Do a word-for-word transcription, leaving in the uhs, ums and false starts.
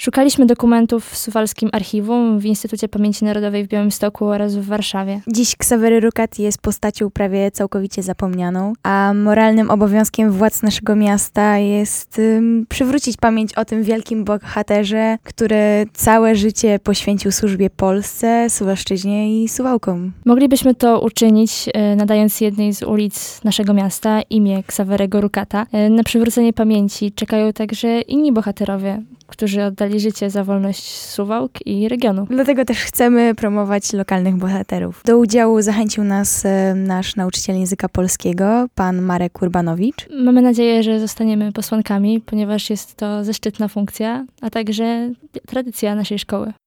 Szukaliśmy dokumentów w Suwalskim Archiwum, w Instytucie Pamięci Narodowej w Białymstoku oraz w Warszawie. Dziś Ksawery Rukat jest postacią prawie całkowicie zapomnianą, a moralnym obowiązkiem władz naszego miasta jest ym, przywrócić pamięć o tym wielkim bohaterze, który całe życie poświęcił służbie Polsce, Suwalszczyźnie i Suwałkom. Moglibyśmy to uczynić, e, nadając jednej z ulic naszego miasta imię Ksawerego Rukata. E, na przywrócenie pamięci czekają także inni bohaterowie, którzy oddali życie za wolność Suwałk i regionu. Dlatego też chcemy promować lokalnych bohaterów. Do udziału zachęcił nas e, nasz nauczyciel języka polskiego, pan Marek Urbanowicz. Mamy nadzieję, że zostaniemy posłankami, ponieważ jest to zaszczytna funkcja, a także tradycja naszej szkoły.